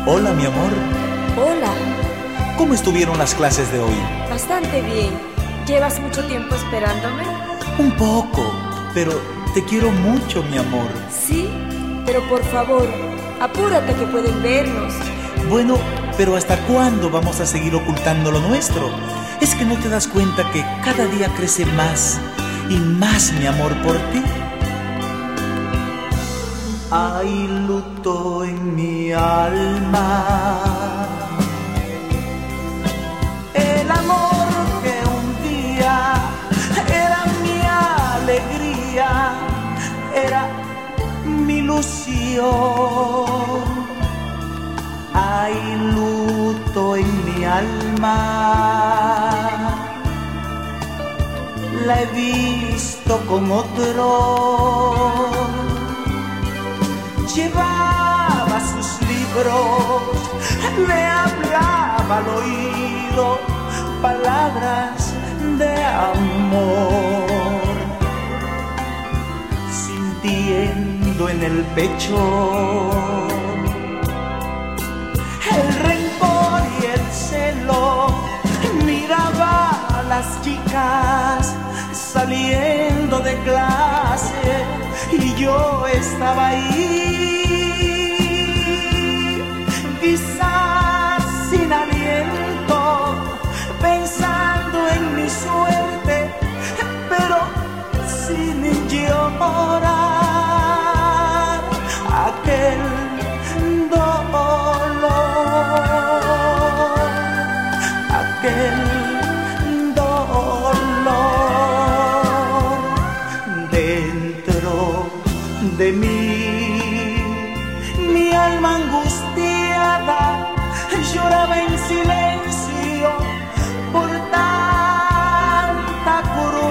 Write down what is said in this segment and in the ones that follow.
Hola, mi amor. Hola, ¿Cómo estuvieron las clases de hoy? bastante bien. ¿Llevas mucho tiempo esperándome? Un poco, pero te quiero mucho, mi amor. Sí, pero por favor, apúrate que pueden vernos. Bueno, pero ¿hasta cuándo vamos a seguir ocultando lo nuestro? ¿Es que no te das cuenta que cada día crece más y más mi amor por ti? Hay luto en mi alma. El amor que un día era mi alegría, era mi ilusión. Hay luto en mi alma. La he visto con otro. Llevaba sus libros, le hablaba al oído palabras de amor, sintiendo en el pecho el rencor y el celo. Miraba a las chicas saliendo de clase y yo estaba ahí, quizás sin aliento, pensando en mi suerte, pero sin llorar aquel dolor, aquel dolor dentro de mí. Mi alma angustiada lloraba en silencio por tanta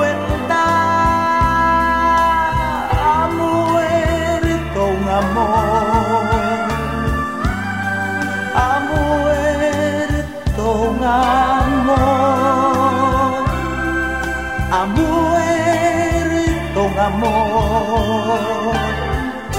crueldad. Ha muerto un amor, ha muerto un amor, ha muerto un amor.